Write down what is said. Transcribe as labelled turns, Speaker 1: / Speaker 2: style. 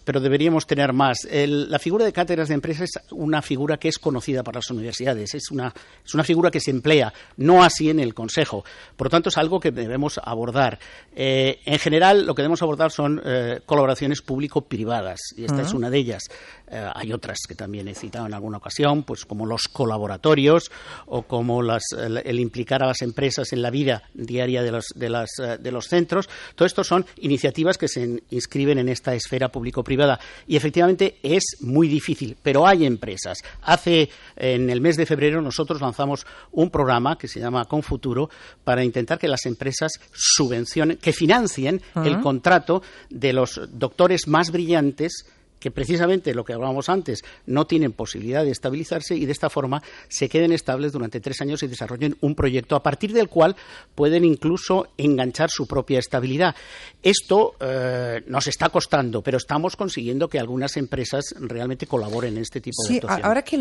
Speaker 1: pero deberíamos tener más. La figura de cátedras de empresa es una figura que es conocida para las universidades, es una figura que se emplea, no así en el Consejo. Por lo tanto, es algo que debemos abordar. En general, lo que debemos abordar son colaboraciones público-privadas, y esta es una de ellas. Hay otras que también he citado en alguna ocasión, pues como los colaboratorios o como el implicar a las empresas en la vida diaria de los centros. Todo esto son iniciativas que se inscriben en esta esfera público-privada y efectivamente es muy difícil, pero hay empresas. En el mes de febrero nosotros lanzamos un programa que se llama Confuturo para intentar que las empresas subvencionen, que financien el contrato de los doctores más brillantes que precisamente lo que hablábamos antes, no tienen posibilidad de estabilizarse y de esta forma se queden estables durante 3 años y desarrollen un proyecto a partir del cual pueden incluso enganchar su propia estabilidad. Esto nos está costando, pero estamos consiguiendo que algunas empresas realmente colaboren en este tipo de actuaciones.
Speaker 2: Ahora que